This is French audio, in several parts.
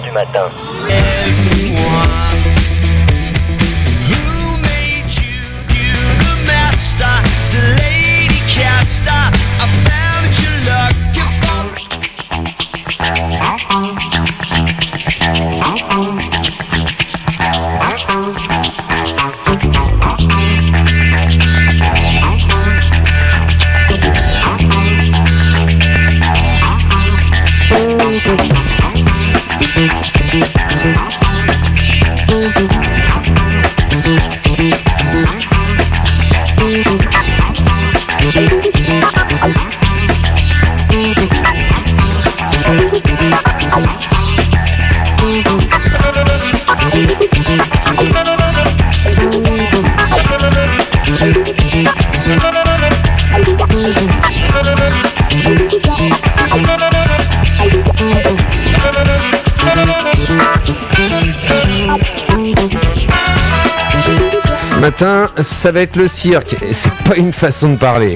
du matin. Ce matin, ça va être le cirque, et c'est pas une façon de parler.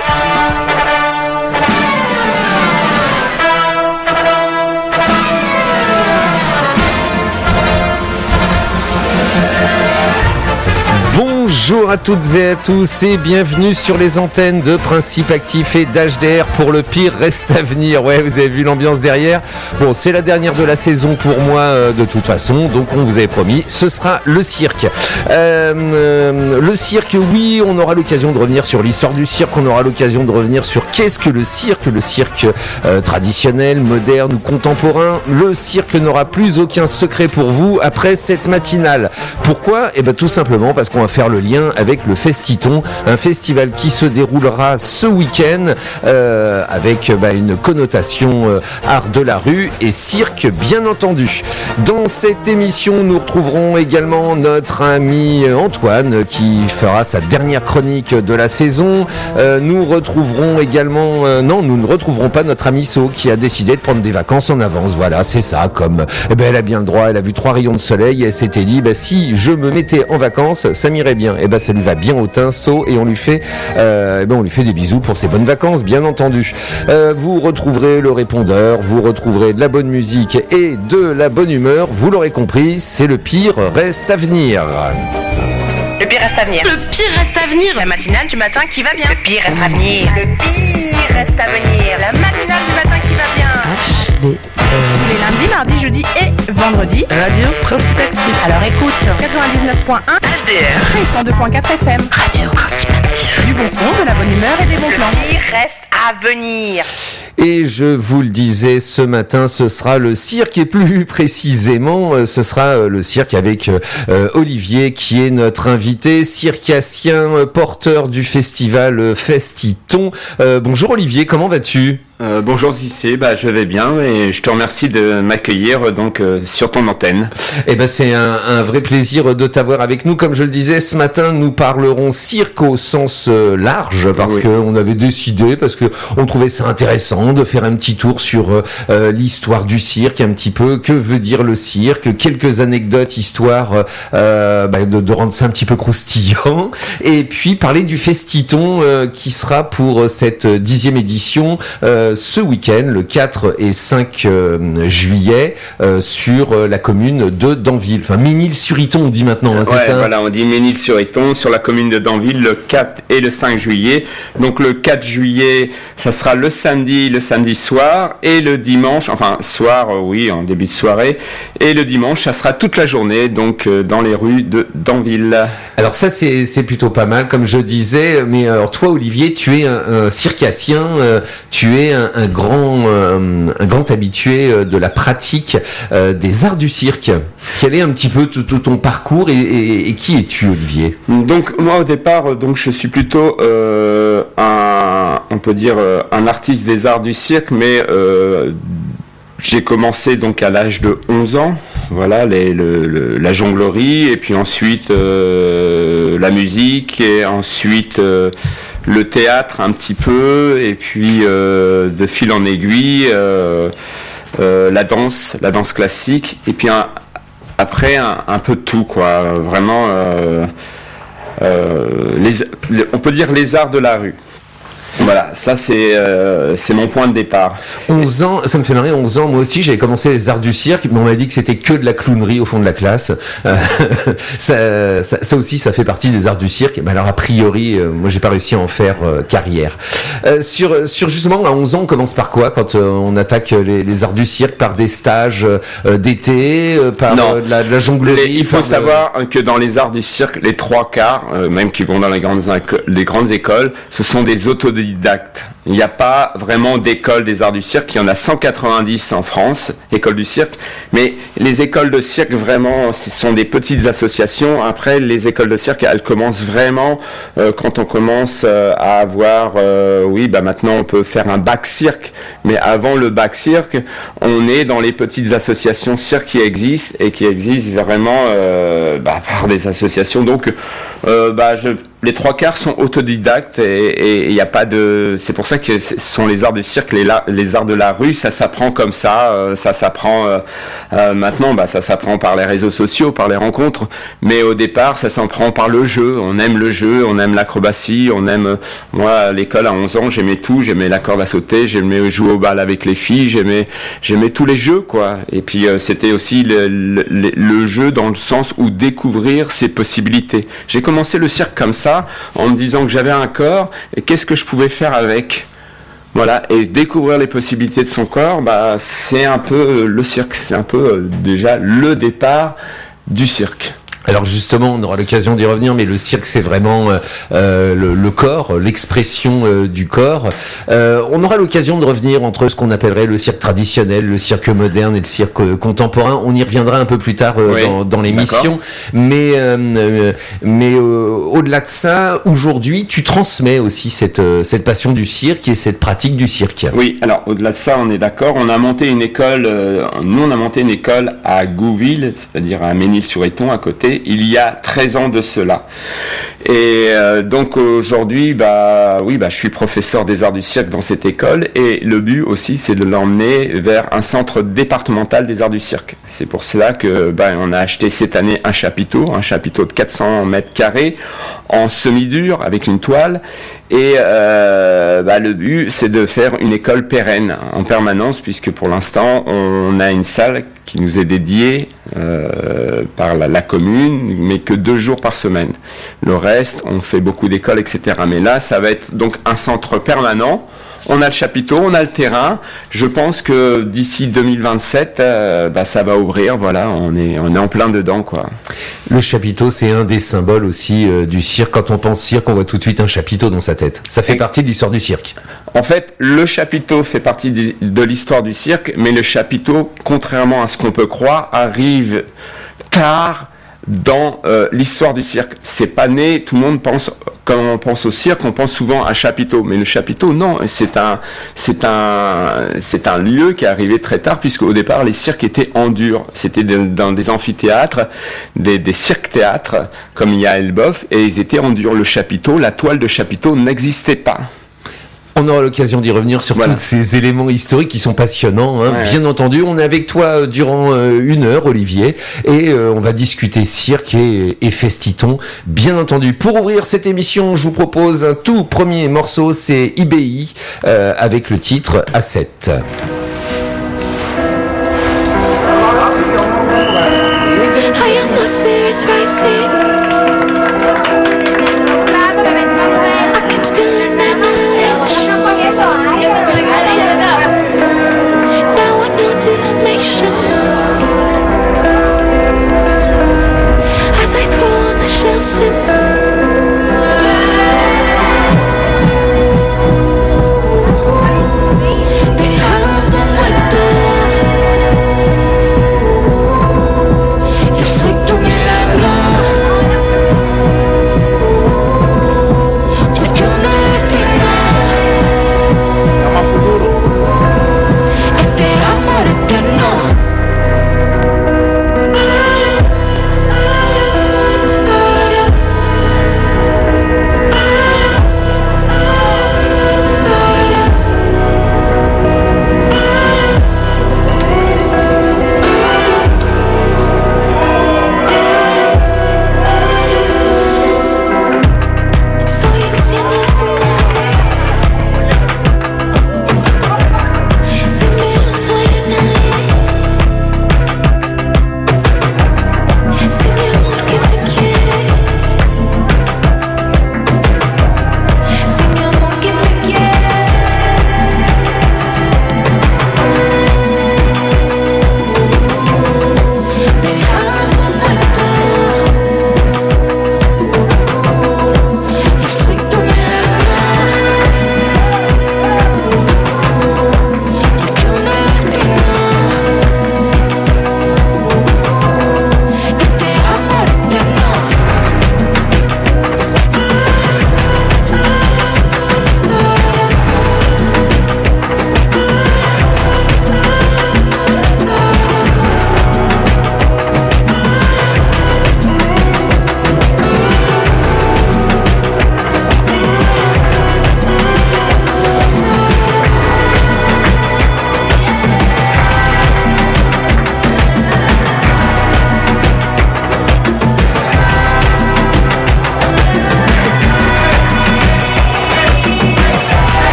Bonjour à toutes et à tous et bienvenue sur les antennes de Principe Actif et d'HDR pour le pire reste à venir. Ouais, vous avez vu l'ambiance derrière. Bon, c'est la dernière de la saison pour moi de toute façon, donc on vous avait promis, ce sera le cirque. Le cirque, oui, on aura l'occasion de revenir sur l'histoire du cirque, on aura l'occasion de revenir sur qu'est-ce que le cirque traditionnel, moderne ou contemporain. Le cirque n'aura plus aucun secret pour vous après cette matinale. Pourquoi ? Eh bien tout simplement parce qu'on va faire le lien avec le Festiton, un festival qui se déroulera ce week-end avec une connotation art de la rue et cirque bien entendu. Dans cette émission, nous retrouverons également notre ami Antoine qui fera sa dernière chronique de la saison. Nous retrouverons également, non, nous ne retrouverons pas notre ami So qui a décidé de prendre des vacances en avance. Voilà, c'est ça, comme elle a bien le droit, elle a vu 3 rayons de soleil et elle s'était dit si je me mettais en vacances, ça m'irait bien. Ça lui va bien au teint, So, et on lui fait des bisous pour ses bonnes vacances, bien entendu. Vous retrouverez le répondeur, vous retrouverez de la bonne musique et de la bonne humeur. Vous l'aurez compris, c'est le pire reste à venir. Le pire reste à venir. Le pire reste à venir. La matinale du matin qui va bien. Le pire reste à venir. Le pire reste à venir. La matinale du matin qui va bien. HDR. Tous les lundis, mardis, jeudis et vendredis. Radio Principe Actif. Alors écoute 99.1 HDR et 102.4 FM. Radio Principe Actif. Du bon son, de la bonne humeur et des bons plans. Le pire reste à venir. Et je vous le disais, ce matin, ce sera le cirque et plus précisément, ce sera le cirque avec Olivier qui est notre invité, circassien, porteur du festival Festiton. Bonjour Olivier, comment vas-tu ? Bonjour Cissé, je vais bien et je te remercie de m'accueillir sur ton antenne. C'est un vrai plaisir de t'avoir avec nous. Comme je le disais, ce matin, nous parlerons cirque au sens large parce qu'on avait décidé, parce que on trouvait ça intéressant de faire un petit tour sur l'histoire du cirque, un petit peu, que veut dire le cirque, quelques anecdotes, histoire de rendre ça un petit peu croustillant, et puis parler du Festiton qui sera pour cette 10e édition ce week-end, le 4 et 5 juillet, sur la commune de Danville. Enfin, Ménil-sur-Iton, on dit maintenant, c'est ça ? Voilà, on dit Ménil-sur-Iton, sur la commune de Danville, le 4 et le 5 juillet. Donc le 4 juillet, ça sera le samedi soir, et le dimanche, en début de soirée, et le dimanche, ça sera toute la journée, donc dans les rues de Danville. Alors ça, c'est plutôt pas mal, comme je disais, mais alors toi, Olivier, tu es un circassien, tu es un grand habitué de la pratique des arts du cirque. Quel est un petit peu tout ton parcours et qui es-tu, Olivier ? Donc moi au départ, je suis plutôt un artiste des arts du cirque, mais j'ai commencé donc à l'âge de 11 ans, voilà, la jonglerie, et puis ensuite la musique, et ensuite le théâtre un petit peu, et puis de fil en aiguille la danse classique, et puis après un peu de tout, quoi, vraiment on peut dire les arts de la rue. Voilà, ça c'est mon point de départ. 11 ans, ça me fait marrer, 11 ans, moi aussi j'avais commencé les arts du cirque, mais on m'a dit que c'était que de la clownerie au fond de la classe. Ça aussi, ça fait partie des arts du cirque, mais alors a priori, moi j'ai pas réussi à en faire carrière. Sur justement, à 11 ans, on commence par quoi quand on attaque les arts du cirque? Par des stages d'été, par de la jonglerie? Il faut savoir que dans les arts du cirque, les 3/4, même qui vont dans les grandes écoles, ce sont des autodidactes. Il n'y a pas vraiment d'école des arts du cirque. Il y en a 190 en France, écoles du cirque. Mais les écoles de cirque, vraiment, ce sont des petites associations. Après, les écoles de cirque, elles commencent vraiment quand on commence à avoir... maintenant, on peut faire un bac cirque. Mais avant le bac cirque, on est dans les petites associations cirque qui existent et qui existent vraiment par des associations. Donc, les 3/4 sont autodidactes et il n'y a pas de... C'est pour ça que ce sont les arts du cirque, les arts de la rue, ça s'apprend comme ça, ça s'apprend maintenant, ça s'apprend par les réseaux sociaux, par les rencontres, mais au départ, ça s'apprend par le jeu. On aime le jeu, on aime l'acrobatie, on aime... Moi, à l'école, à 11 ans, j'aimais tout, j'aimais la corde à sauter, j'aimais jouer au bal avec les filles, j'aimais tous les jeux, quoi. Et puis, c'était aussi le jeu dans le sens où découvrir ses possibilités. J'ai commencé le cirque comme ça, en me disant que j'avais un corps et qu'est-ce que je pouvais faire avec. Voilà, et découvrir les possibilités de son corps, c'est un peu le cirque, c'est un peu déjà le départ du cirque. Alors justement, on aura l'occasion d'y revenir, mais le cirque, c'est vraiment le corps, l'expression du corps. On aura l'occasion de revenir entre ce qu'on appellerait le cirque traditionnel, le cirque moderne et le cirque contemporain. On y reviendra un peu plus tard dans l'émission. D'accord. Mais au-delà de ça, aujourd'hui, tu transmets aussi cette passion du cirque et cette pratique du cirque. Oui, alors au-delà de ça, on est d'accord. On a monté une école, nous on a monté une école à Gouville, c'est-à-dire à Ménil-sur-Éton, à côté, il y a 13 ans de cela. Et donc aujourd'hui, je suis professeur des arts du cirque dans cette école et le but aussi, c'est de l'emmener vers un centre départemental des arts du cirque. C'est pour cela que on a acheté cette année un chapiteau de 400 mètres carrés en semi-dur avec une toile. Et le but, c'est de faire une école pérenne en permanence, puisque pour l'instant, on a une salle qui nous est dédiée par la commune, mais que 2 jours par semaine. Le reste, on fait beaucoup d'écoles, etc. Mais là, ça va être donc un centre permanent. On a le chapiteau, on a le terrain. Je pense que d'ici 2027, ça va ouvrir. Voilà, on est en plein dedans, quoi. Le chapiteau, c'est un des symboles aussi du cirque. Quand on pense cirque, on voit tout de suite un chapiteau dans sa tête. Ça fait partie de l'histoire du cirque. En fait, le chapiteau fait partie de l'histoire du cirque, mais le chapiteau, contrairement à ce qu'on peut croire, arrive tard dans l'histoire du cirque. C'est pas né, tout le monde pense, quand on pense au cirque, on pense souvent à chapiteau, mais le chapiteau, non, c'est un lieu qui est arrivé très tard, puisque au départ, les cirques étaient en dur. C'était dans des amphithéâtres, des cirques-théâtres, comme il y à Elbeuf, et ils étaient en dur. Le chapiteau, la toile de chapiteau n'existait pas. On aura l'occasion d'y revenir sur tous ces éléments historiques qui sont passionnants. Bien entendu, on est avec toi durant 1 heure, Olivier, et on va discuter cirque et festiton. Bien entendu, pour ouvrir cette émission, je vous propose un tout premier morceau, c'est IBI, avec le titre A7.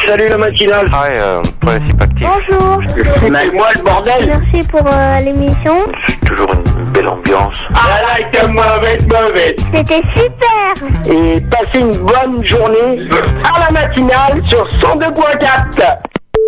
salut la matinale. Principe actif. Bonjour. Mettez-moi le bordel. Merci pour l'émission. C'est toujours une belle ambiance. Ah là, t'es mauvaise. C'était super. Et passez une bonne journée à la matinale sur 102.4.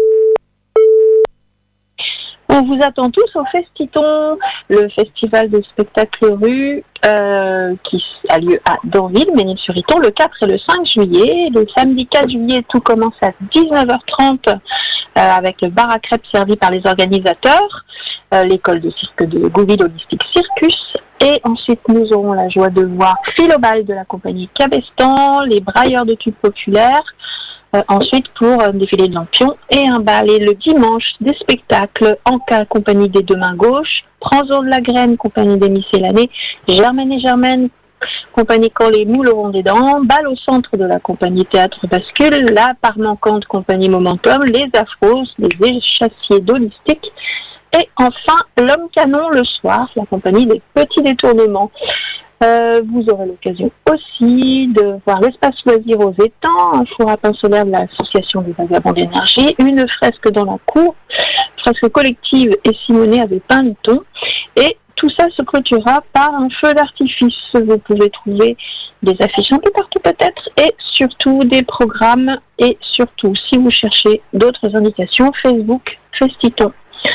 On vous attend tous au Festiton, le festival de spectacle rue qui a lieu à Dorville, Ménil-sur-Iton, le 4 et le 5 juillet. Le samedi 4 juillet, tout commence à 19h30 avec le bar à crêpes servi par les organisateurs, l'école de cirque de Gouville Holistic Circus. Et ensuite, nous aurons la joie de voir Philobal de la compagnie Cabestan, les brailleurs de tubes populaires. Ensuite, pour un défilé de lampions et un bal. Et le dimanche, des spectacles Anka, compagnie des Deux Mains Gauches, Prends-en de la Graine, compagnie des Miscellanées, Germaine et Germaine, compagnie Quand les moules auront des dents, Bal au centre de la compagnie Théâtre Bascule, La Part Manquante, compagnie Momentum, Les Afros, les Échassiers d'Holistique, et enfin, L'Homme Canon le soir, la compagnie des Petits Détournements. Vous aurez l'occasion aussi de voir l'espace loisir aux étangs, un four à pain solaire de l'association des vagabonds d'énergie, une fresque dans la cour, fresque collective et Simonet avec pain Liton. Et tout ça se clôturera par un feu d'artifice. Vous pouvez trouver des affiches un peu partout peut-être et surtout des programmes et surtout, si vous cherchez d'autres indications, Facebook, Festiton.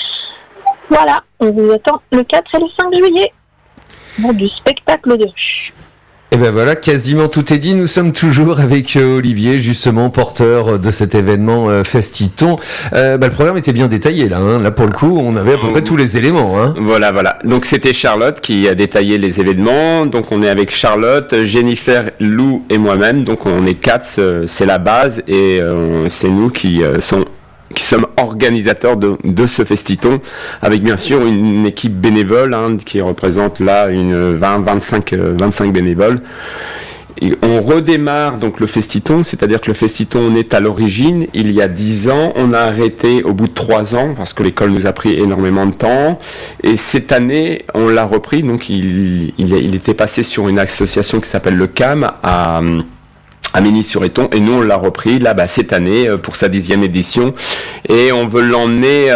Voilà, on vous attend le 4 et le 5 juillet. Pour du spectacle de rue. Et ben voilà, quasiment tout est dit. Nous sommes toujours avec Olivier, justement porteur de cet événement Festiton. Le programme était bien détaillé là. Là pour le coup, on avait à peu près tous les éléments. Voilà. Donc c'était Charlotte qui a détaillé les événements. Donc on est avec Charlotte, Jennifer, Lou et moi-même. Donc on est 4, c'est la base et c'est nous qui sommes organisateurs de ce Festiton, avec bien sûr une équipe bénévole qui représente là une 25 bénévoles. Et on redémarre donc le Festiton, c'est-à-dire que le Festiton on est à l'origine il y a 10 ans, on a arrêté au bout de 3 ans parce que l'école nous a pris énormément de temps et cette année on l'a repris, donc il était passé sur une association qui s'appelle le CAM à Ménil-sur-Iton et nous on l'a repris là cette année pour sa 10e édition et on veut l'emmener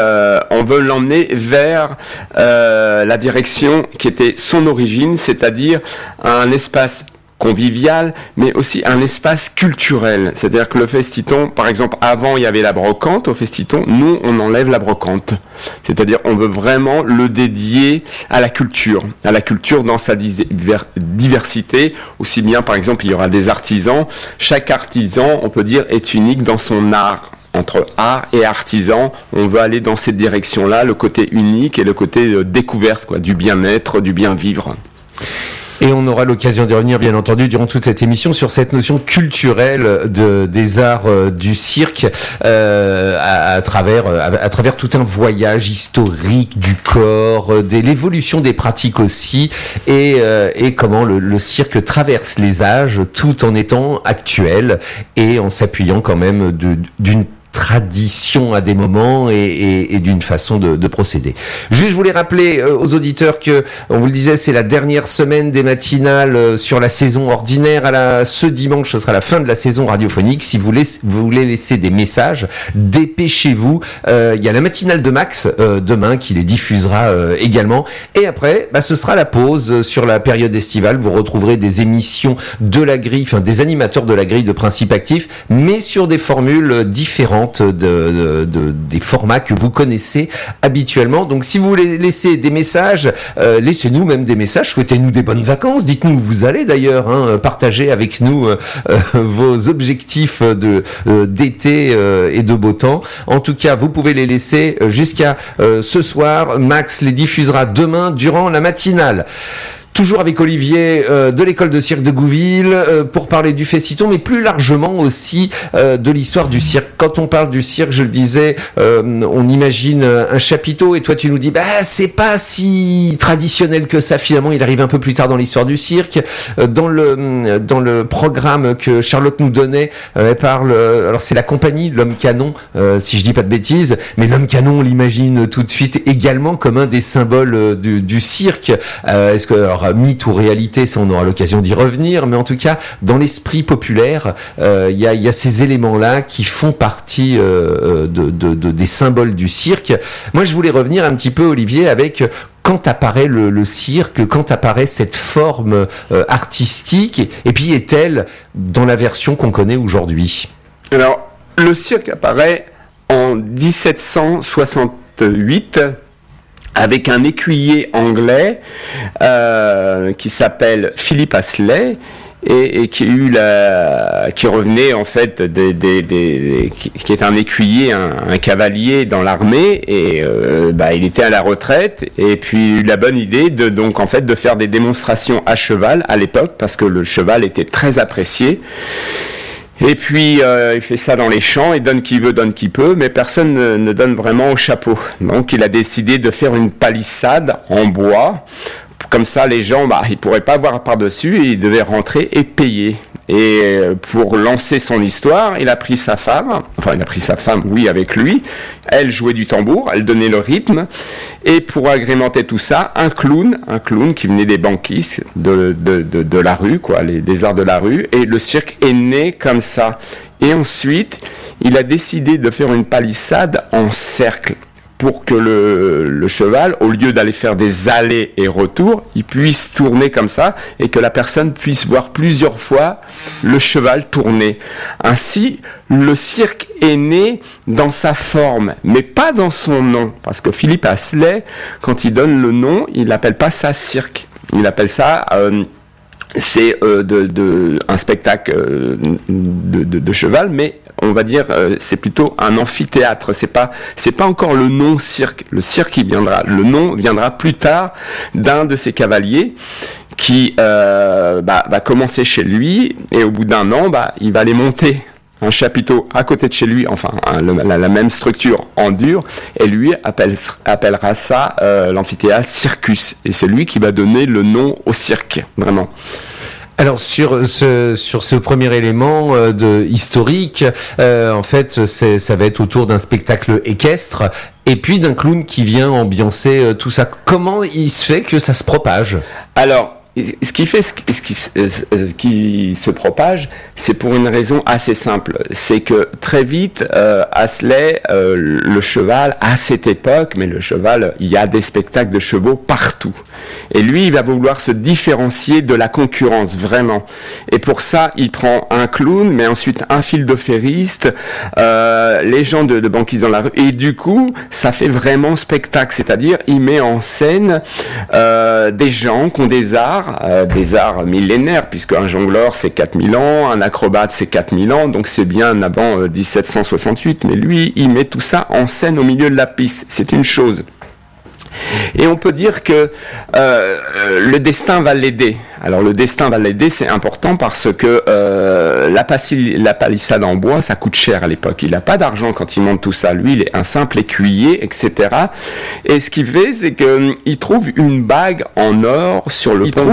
vers la direction qui était son origine, c'est-à-dire un espace convivial, mais aussi un espace culturel. C'est-à-dire que le Festiton, par exemple, avant il y avait la brocante au Festiton, nous on enlève la brocante. C'est-à-dire on veut vraiment le dédier à la culture dans sa diversité. Aussi bien, par exemple, il y aura des artisans. Chaque artisan, on peut dire, est unique dans son art. Entre art et artisan, on veut aller dans cette direction-là, le côté unique et le côté découverte, du bien-être, du bien-vivre. Et on aura l'occasion de revenir, bien entendu, durant toute cette émission sur cette notion culturelle des arts du cirque à travers tout un voyage historique du corps, l'évolution des pratiques aussi, et comment le cirque traverse les âges tout en étant actuel et en s'appuyant quand même d'une tradition à des moments et d'une façon de procéder. Juste, je voulais rappeler aux auditeurs que, on vous le disait, c'est la dernière semaine des matinales sur la saison ordinaire. Ce dimanche, ce sera la fin de la saison radiophonique. Si vous voulez laisser des messages, dépêchez-vous. Il y a la matinale de Max demain qui les diffusera également. Et après, ce sera la pause sur la période estivale. Vous retrouverez des émissions de la grille, des animateurs de la grille de Principe Actif, mais sur des formules différentes des formats que vous connaissez habituellement. Donc si vous voulez laisser des messages, laissez-nous même des messages, souhaitez-nous des bonnes vacances, dites-nous où vous allez d'ailleurs, partagez avec nous vos objectifs d'été et de beau temps. En tout cas, vous pouvez les laisser jusqu'à ce soir. Max les diffusera demain durant la matinale. Toujours avec Olivier de l'école de cirque de Gouville pour parler du Festiton, mais plus largement aussi de l'histoire du cirque. Quand on parle du cirque, je le disais, on imagine un chapiteau et toi tu nous dis c'est pas si traditionnel que ça finalement, il arrive un peu plus tard dans l'histoire du cirque. Dans le programme que Charlotte nous donnait, elle parle, alors c'est la compagnie L'Homme Canon, si je dis pas de bêtises, mais L'Homme Canon on l'imagine tout de suite également comme un des symboles du cirque. Est-ce que alors alors mythe ou réalité, ça on aura l'occasion d'y revenir, mais en tout cas dans l'esprit populaire, il y a ces éléments-là qui font partie des symboles du cirque. Moi je voulais revenir un petit peu, Olivier, avec quand apparaît le cirque, quand apparaît cette forme artistique, et puis est-elle dans la version qu'on connaît aujourd'hui? Alors, le cirque apparaît en 1768 avec un écuyer anglais qui s'appelle Philip Astley et qui revenait en fait qui est un écuyer, un cavalier dans l'armée, et il était à la retraite, et puis eu la bonne idée de faire des démonstrations à cheval à l'époque, parce que le cheval était très apprécié. Et puis il fait ça dans les champs, et donne qui veut, donne qui peut, mais personne ne donne vraiment au chapeau. Donc il a décidé de faire une palissade en bois. Comme ça, les gens, ils pourraient pas voir par-dessus, et ils devaient rentrer et payer. Et pour lancer son histoire, il a pris sa femme, oui, avec lui. Elle jouait du tambour, elle donnait le rythme. Et pour agrémenter tout ça, un clown qui venait des banquistes de la rue, quoi, des arts de la rue. Et le cirque est né comme ça. Et ensuite, il a décidé de faire une palissade en cercle, pour que le cheval, au lieu d'aller faire des allers et retours, il puisse tourner comme ça, et que la personne puisse voir plusieurs fois le cheval tourner. Ainsi, le cirque est né dans sa forme, mais pas dans son nom, parce que Philip Astley, quand il donne le nom, il n'appelle pas ça cirque, il appelle ça... c'est un spectacle de cheval, mais on va dire c'est plutôt un amphithéâtre. C'est pas encore le nom cirque. Le cirque le nom viendra plus tard d'un de ces cavaliers qui va commencer chez lui, et au bout d'un an, il va aller monter un chapiteau à côté de chez lui, enfin la même structure en dur, et lui appellera ça l'amphithéâtre Circus, et c'est lui qui va donner le nom au cirque, vraiment. Alors sur ce premier élément historique, en fait, ça va être autour d'un spectacle équestre et puis d'un clown qui vient ambiancer tout ça. Comment il se fait que ça se propage ? Alors, ce qui se propage, c'est pour une raison assez simple. C'est que très vite, Astley, le cheval, à cette époque, mais le cheval, il y a des spectacles de chevaux partout. Et lui, il va vouloir se différencier de la concurrence, vraiment. Et pour ça, il prend un clown, mais ensuite un fil de ferriste, les gens de banquise dans la rue. Et du coup, ça fait vraiment spectacle. C'est-à-dire, il met en scène des gens qui ont des arts millénaires, puisque un jongleur c'est 4000 ans, un acrobate c'est 4000 ans, donc c'est bien avant 1768, mais lui il met tout ça en scène au milieu de la piste, c'est une chose. Et on peut dire que le destin va l'aider. Alors le destin va l'aider, c'est important parce que la palissade en bois, ça coûte cher à l'époque. Il n'a pas d'argent quand il monte tout ça. Lui, il est un simple écuyer, etc. Et ce qu'il fait, c'est qu'il trouve une bague en or sur le pont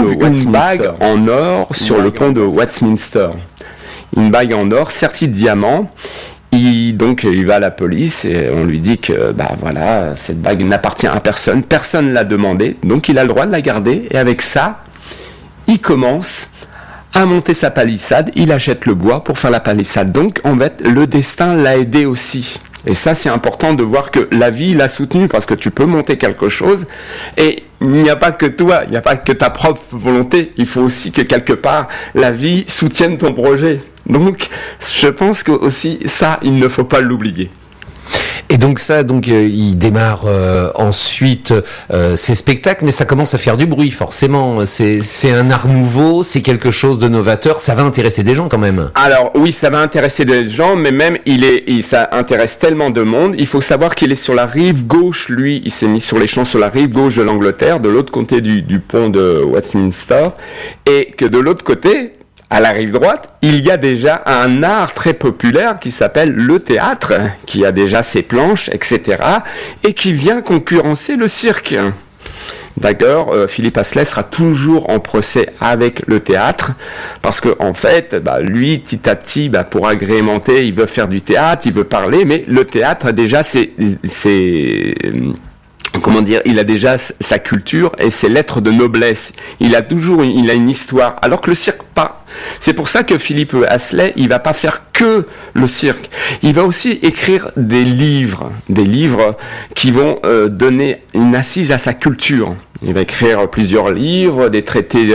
de Westminster. Une bague en or sertie de diamants. Il va à la police et on lui dit que cette bague n'appartient à personne, personne ne l'a demandé, donc il a le droit de la garder, et avec ça, il commence à monter sa palissade, il achète le bois pour faire la palissade. Donc en fait, le destin l'a aidé aussi. Et ça, c'est important de voir que la vie l'a soutenu, parce que tu peux monter quelque chose et il n'y a pas que toi, il n'y a pas que ta propre volonté, il faut aussi que quelque part la vie soutienne ton projet. Donc, je pense que aussi ça, il ne faut pas l'oublier. Et donc il démarre ensuite ses spectacles, mais ça commence à faire du bruit, forcément. C'est un art nouveau, c'est quelque chose de novateur, ça va intéresser des gens quand même. Alors oui, ça va intéresser des gens, mais même ça intéresse tellement de monde. Il faut savoir qu'il est sur la rive gauche, lui, il s'est mis sur les champs sur la rive gauche de l'Angleterre, de l'autre côté du pont de Westminster, et que de l'autre côté, à la rive droite, il y a déjà un art très populaire qui s'appelle le théâtre, qui a déjà ses planches, etc., et qui vient concurrencer le cirque. D'ailleurs, Philip Astley sera toujours en procès avec le théâtre, parce que en fait, lui, petit à petit, pour agrémenter, il veut faire du théâtre, il veut parler, mais le théâtre a déjà ses comment dire, il a déjà sa culture et ses lettres de noblesse. Il a une histoire. Alors que le cirque, pas. C'est pour ça que Philippe Asselet, il va pas faire que le cirque. Il va aussi écrire des livres qui vont donner une assise à sa culture. Il va écrire plusieurs livres, des traités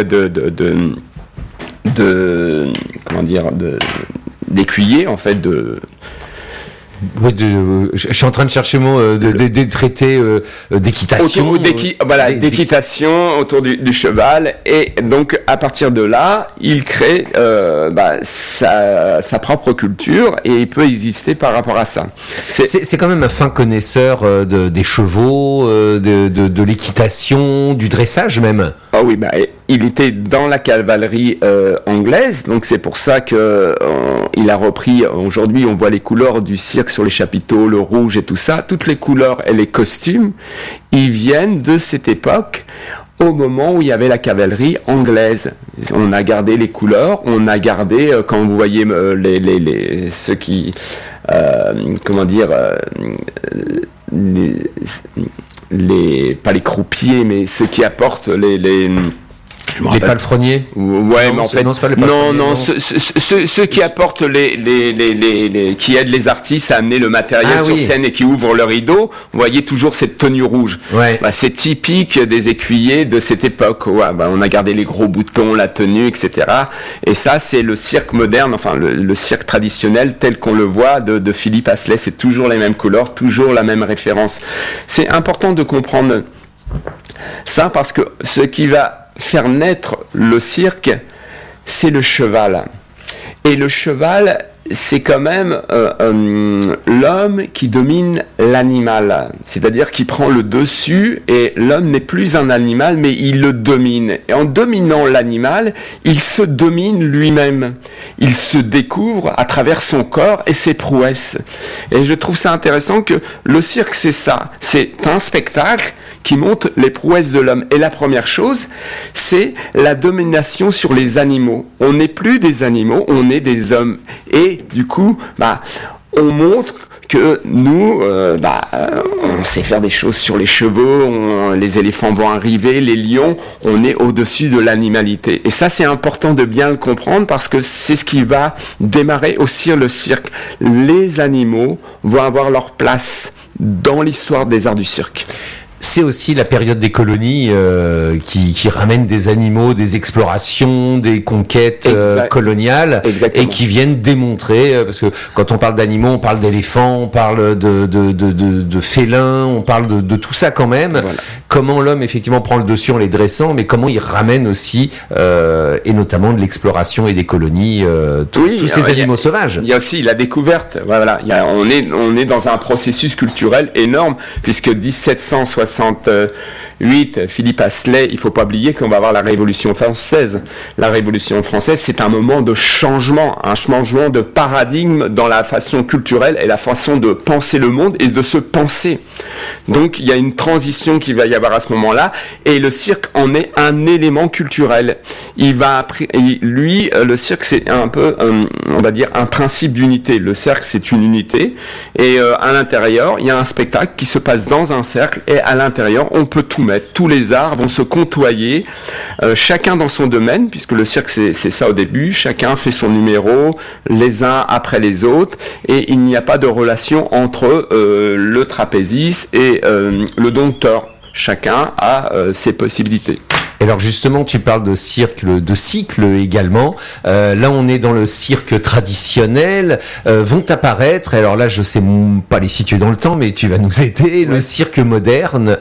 d'écuyers, en fait, Oui, je suis en train de chercher des traités d'équitation. D'équitation autour du cheval. Et donc, à partir de là, il crée sa propre culture et il peut exister par rapport à ça. C'est quand même un fin connaisseur des chevaux, de l'équitation, du dressage même. Ah oui, il était dans la cavalerie anglaise, donc c'est pour ça que il a repris. Aujourd'hui, on voit les couleurs du cirque sur les chapiteaux, le rouge et tout ça. Toutes les couleurs et les costumes, ils viennent de cette époque, au moment où il y avait la cavalerie anglaise. On a gardé les couleurs, on a gardé, quand vous voyez ceux qui, pas les croupiers, mais ceux qui apportent les palefreniers. Ouais, mais en fait, ceux qui apportent qui aident les artistes à amener le matériel sur scène et qui ouvrent le rideau, vous voyez toujours cette tenue rouge. Ouais. C'est typique des écuyers de cette époque. Ouais, on a gardé les gros boutons, la tenue, etc. Et ça, c'est le cirque moderne, enfin le cirque traditionnel tel qu'on le voit de Philippe Asselet. C'est toujours les mêmes couleurs, toujours la même référence. C'est important de comprendre ça parce que ce qui va faire naître le cirque, c'est le cheval. Et le cheval, c'est quand même l'homme qui domine l'animal. C'est-à-dire qu'il prend le dessus et l'homme n'est plus un animal, mais il le domine. Et en dominant l'animal, il se domine lui-même. Il se découvre à travers son corps et ses prouesses. Et je trouve ça intéressant que le cirque, c'est ça. C'est un spectacle qui montre les prouesses de l'homme. Et la première chose, c'est la domination sur les animaux. On n'est plus des animaux, on est des hommes. Et du coup, on montre que nous, on sait faire des choses sur les chevaux, les éléphants vont arriver, les lions, on est au-dessus de l'animalité. Et ça, c'est important de bien le comprendre parce que c'est ce qui va démarrer aussi le cirque. Les animaux vont avoir leur place dans l'histoire des arts du cirque. C'est aussi la période des colonies qui ramène des animaux, des explorations, des conquêtes coloniales. Exactement. Et qui viennent démontrer, parce que quand on parle d'animaux, on parle d'éléphants, on parle de félins, on parle de tout ça quand même. Voilà. Comment l'homme effectivement prend le dessus en les dressant, mais comment il ramène aussi, et notamment de l'exploration et des colonies, tous ces animaux sauvages. Il y a aussi la découverte. Voilà, on est dans un processus culturel énorme, puisque 1768, Philippe Asselet, il ne faut pas oublier qu'on va avoir la Révolution française. La Révolution française, c'est un moment de changement, un changement de paradigme dans la façon culturelle et la façon de penser le monde et de se penser. Donc, il y a une transition qui va y avoir à ce moment-là, et le cirque en est un élément culturel. Le cirque, c'est un peu, on va dire, un principe d'unité. Le cercle, c'est une unité, et à l'intérieur, il y a un spectacle qui se passe dans un cercle, et à l'intérieur, on peut tout mettre. Tous les arts vont se côtoyer, chacun dans son domaine, puisque le cirque, c'est ça au début. Chacun fait son numéro, les uns après les autres, et il n'y a pas de relation entre le trapéziste et le dompteur. Chacun a ses possibilités. Alors justement, tu parles de cycle également. Là, on est dans le cirque traditionnel. Vont apparaître, alors là, je sais pas les situer dans le temps, mais tu vas nous aider. Le cirque moderne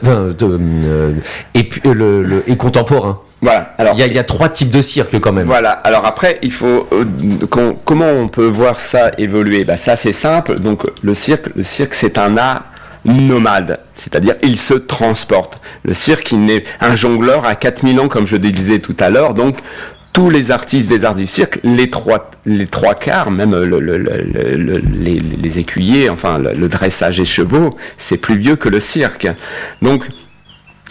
et contemporain. Voilà. Alors, il y a 3 types de cirque quand même. Voilà. Alors après, il faut comment on peut voir ça évoluer. Ça, c'est simple. Donc le cirque, c'est un art nomade, c'est-à-dire il se transporte. Le cirque, il n'est un jongleur à 4000 ans, comme je le disais tout à l'heure. Donc tous les artistes des arts du cirque, les trois quarts, même les écuyers, enfin le dressage des chevaux, c'est plus vieux que le cirque. Donc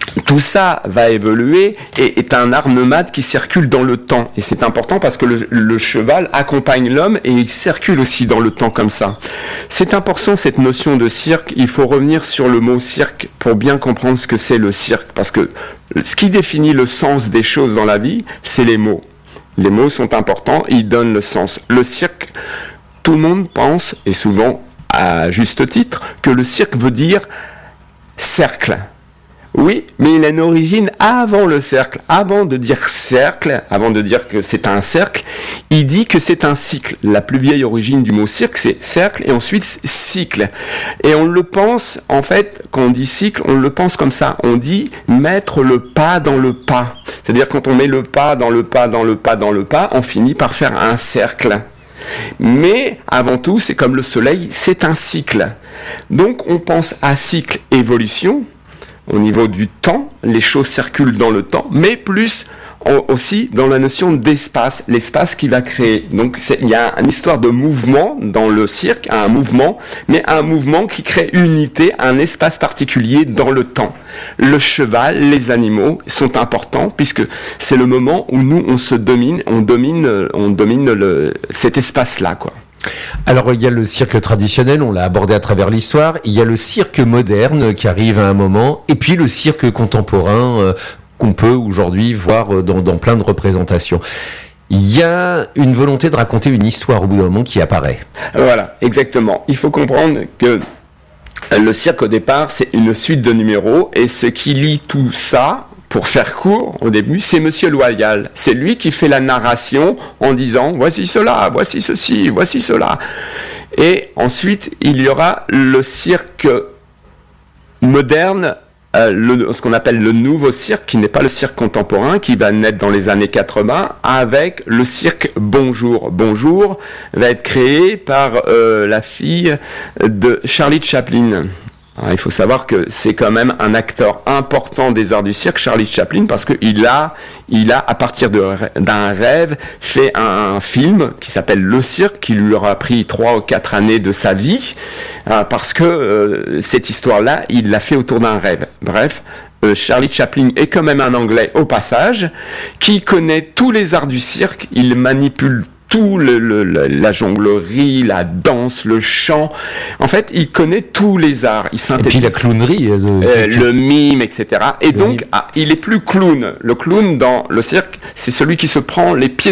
tout ça va évoluer et est un art nomade qui circule dans le temps. Et c'est important parce que le cheval accompagne l'homme et il circule aussi dans le temps comme ça. C'est important cette notion de cirque. Il faut revenir sur le mot cirque pour bien comprendre ce que c'est le cirque. Parce que ce qui définit le sens des choses dans la vie, c'est les mots. Les mots sont importants, ils donnent le sens. Le cirque, tout le monde pense, et souvent à juste titre, que le cirque veut dire cercle. Oui, mais il a une origine avant le cercle. Avant de dire cercle, avant de dire que c'est un cercle, il dit que c'est un cycle. La plus vieille origine du mot cirque, c'est cercle et ensuite cycle. Et on le pense, en fait, quand on dit cycle, on le pense comme ça. On dit mettre le pas dans le pas. C'est-à-dire quand on met le pas dans le pas, dans le pas, dans le pas, on finit par faire un cercle. Mais avant tout, c'est comme le soleil, c'est un cycle. Donc on pense à cycle évolution. Au niveau du temps, les choses circulent dans le temps, mais plus aussi dans la notion d'espace, l'espace qui va créer. Donc il y a une histoire de mouvement dans le cirque, un mouvement, mais un mouvement qui crée unité, un espace particulier dans le temps. Le cheval, les animaux sont importants puisque c'est le moment où nous on se domine, on domine cet espace-là, quoi. Alors il y a le cirque traditionnel, on l'a abordé à travers l'histoire, il y a le cirque moderne qui arrive à un moment, et puis le cirque contemporain qu'on peut aujourd'hui voir dans plein de représentations. Il y a une volonté de raconter une histoire au bout d'un moment qui apparaît. Voilà, exactement. Il faut comprendre que le cirque au départ c'est une suite de numéros, et ce qui lie tout ça, pour faire court, au début, c'est Monsieur Loyal. C'est lui qui fait la narration en disant « voici cela, voici ceci, voici cela ». Et ensuite, il y aura le cirque moderne, ce qu'on appelle le nouveau cirque, qui n'est pas le cirque contemporain, qui va naître dans les années 80, avec le cirque Bonjour. Bonjour va être créé par la fille de Charlie Chaplin. Alors, il faut savoir que c'est quand même un acteur important des arts du cirque, Charlie Chaplin, parce qu'il a, à partir d'un rêve, fait un film qui s'appelle Le Cirque, qui lui aura pris 3 ou 4 années de sa vie, parce que cette histoire-là, il l'a fait autour d'un rêve. Bref, Charlie Chaplin est quand même un Anglais au passage, qui connaît tous les arts du cirque, il manipule tout la jonglerie, la danse, le chant. En fait, il connaît tous les arts. Il synthétise. Et puis la clownerie. Le mime, etc. Et donc, il est plus clown. Le clown dans le cirque, c'est celui qui se prend les pieds